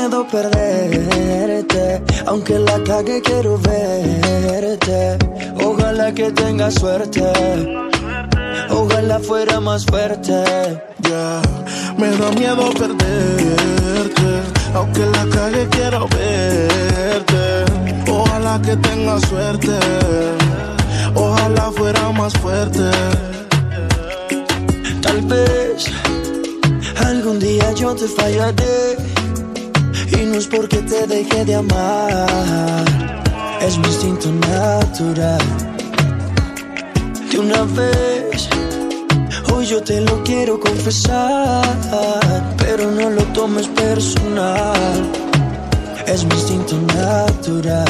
miedo perderte, aunque la cague quiero verte. Ojalá que tengas suerte, ojalá fuera más fuerte. Yeah. Me da miedo perderte, aunque la cague quiero verte. Ojalá que tengas suerte, ojalá fuera más fuerte. Tal vez algún día yo te fallaré, y no es porque te deje de amar, es mi instinto natural. De una vez, hoy yo te lo quiero confesar, pero no lo tomes personal, es mi instinto natural.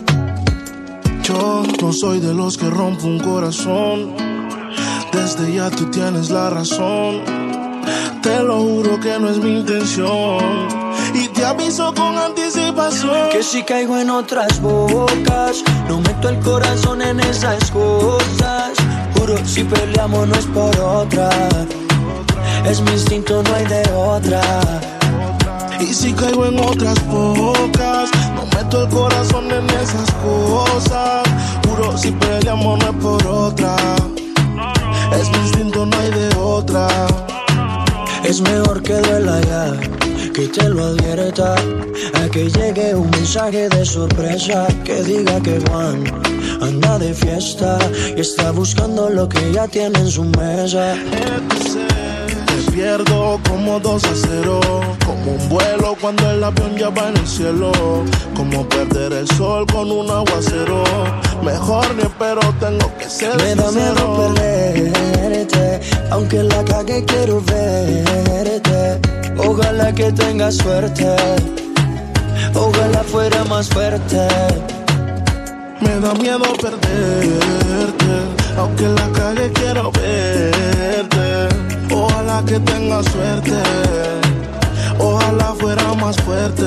Yo no soy de los que rompo un corazón, desde ya tú tienes la razón. Te lo juro que no es mi intención, y te aviso con anticipación que si caigo en otras bocas, no meto el corazón en esas cosas. Juro, si peleamos no es por otra, es mi instinto, no hay de otra. Y si caigo en otras bocas, no meto el corazón en esas cosas. Juro, si peleamos no es por otra, es mi instinto, no hay de otra. Es mejor que duela ya, que te lo advierta, a que llegue un mensaje de sorpresa que diga que Juan anda de fiesta y está buscando lo que ya tiene en su mesa. Te pierdo como 2-0, como un vuelo cuando el avión ya va en el cielo, como perder el sol con un aguacero. Mejor ni espero, tengo que ser Me da sincero. miedo perderte, aunque la cague quiero verte. Ojalá que tengas suerte, ojalá fuera más fuerte. Me da miedo perderte, aunque la cague quiero verte. Ojalá que tengas suerte, ojalá fuera más fuerte.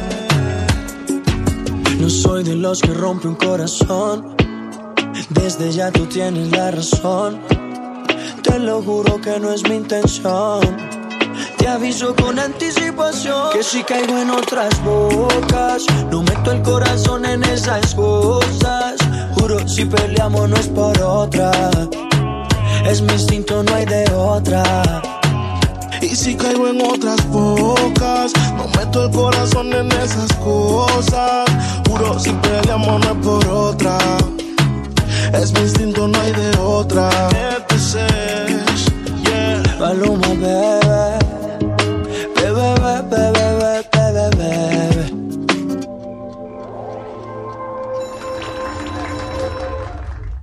No soy de los que rompe un corazón, desde ya tú tienes la razón. Te lo juro que no es mi intención, te aviso con anticipación que si caigo en otras bocas, no meto el corazón en esas cosas. Juro, si peleamos no es por otra, es mi instinto, no hay de otra. Y si caigo en otras bocas, no meto el corazón en esas cosas. Juro, si peleamos no es por otra, es mi instinto, no hay de otra.